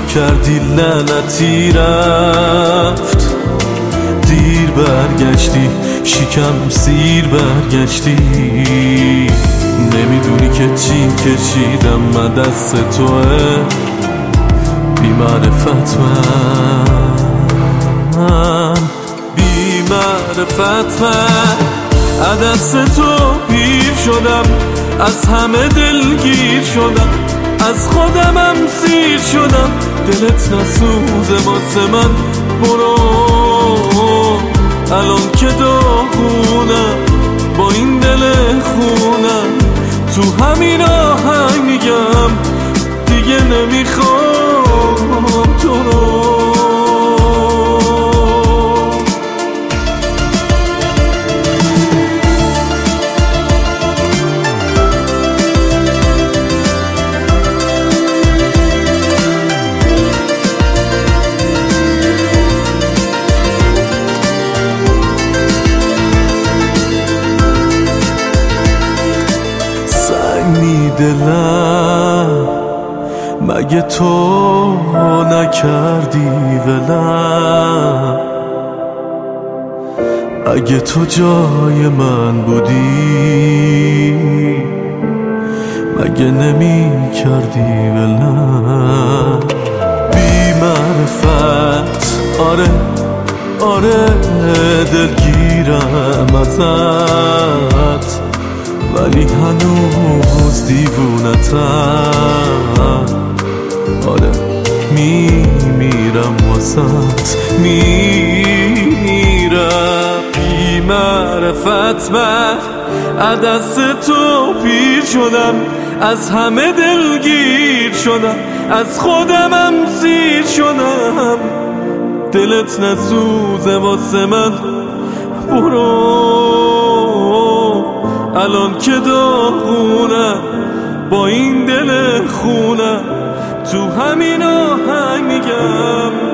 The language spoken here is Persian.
کردی لعنتی رفت، دیر برگشتی شکم سیر برگشتی. نمیدونی که چی کشیدم من دست توه، بی معرفت من، بی معرفت من. دست تو پیر شدم، از همه دلگیر شدم، از خودمم سیر شدم. دلت نسوزه واسه من، برو الان که داغونم با این دل خونم. تو همین آهنگ میگم دیگه نمیخوام تو رو. دلم مگه تو نکردی ولم؟ اگه تو جای من بودی مگه نمی کردی ولم؟ بی معرفت آره آره دلگیرم ازت، ولی هنوز دیوونتم. آره میمیرم واسط میمیرم. بی معرفت من دست تو پیر شدم، از همه دلگیر شدم، از خودمم سیر شدم. دلت نسوزه واسه من، برو الان که داغونم با این دل خونم. تو همین آهنگ میگم